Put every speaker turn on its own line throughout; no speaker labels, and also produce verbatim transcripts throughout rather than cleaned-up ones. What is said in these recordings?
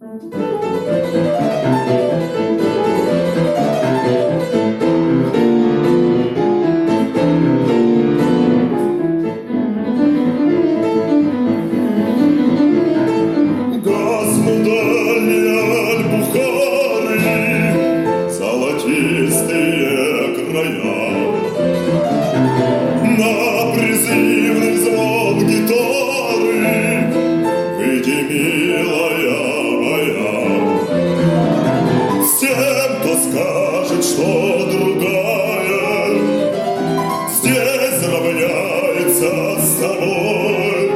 На призывный звон гитары выйди, милая моя, с тем, кто скажет, что другая здесь равняется с тобой.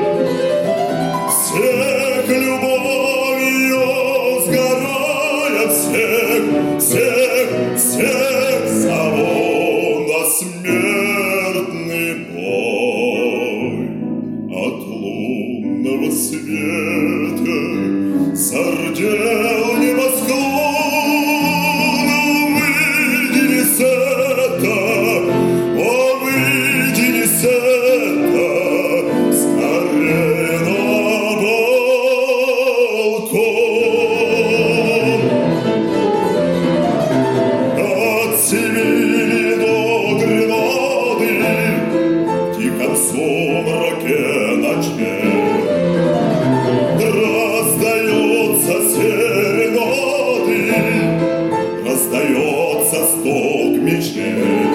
Всех любовью сгорает, всех, всех, всех зову на смертный бой. От лунного света зардел небосклон. Выйди, не с это, о, выйди, не с это, скорее на балкон. От Севильи до Гренады в тихом сумраке ночей раздается серенады, раздается стук мечей.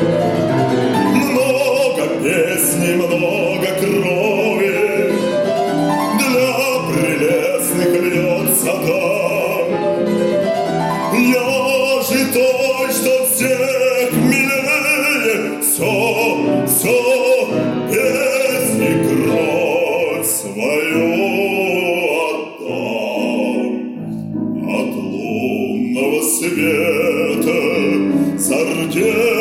Много песней, много крови для прелестных льется там. Я же той, что всех милее, все, все, песни кровь свою отдам. От лунного света зардел